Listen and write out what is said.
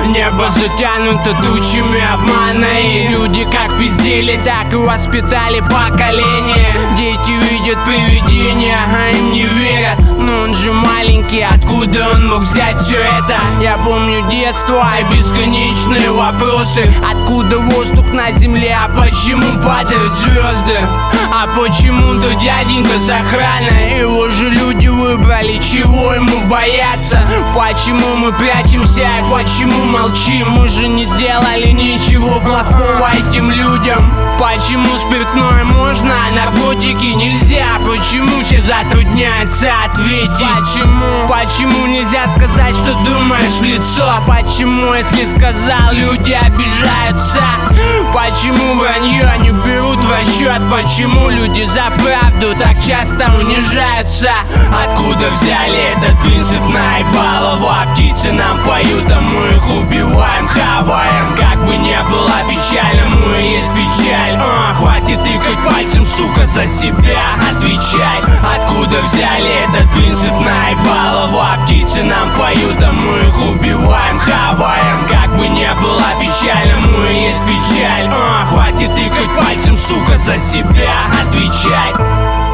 небо затянуто тучами обмана, и люди как пиздили, так и воспитали поколение. Дети видят привидения, а им не верят. Но он же маленький, откуда он мог взять все это? Я помню детство и бесконечные вопросы. Откуда воздух на земле, а почему падают звезды? А почему-то дяденька с охраной, его же люди выбрали, чего ему бояться? Почему мы прячемся и почему молчим? Мы же не сделали ничего плохого этим людям. Почему спиртное можно, а наркотики нельзя? Почему все затрудняются ответить? Почему нельзя сказать, что думаешь в лицо? Почему, если сказал, люди обижаются? Почему вранье не берут в расчет? Почему люди за правду так часто унижаются? Откуда взяли этот принцип наебалово? А птицы нам поют, а мы их убиваем, хаваем. Как бы не было печально, мы и есть печаль. Хватит тыкать пальцем, сука, за себя отвечай. Откуда взяли этот принцип наебалово? А птицы нам поют, а мы их убиваем, хаваем. Как бы не было печально, мы и есть печаль. Хватит тыкать пальцем, сука, за себя отвечай.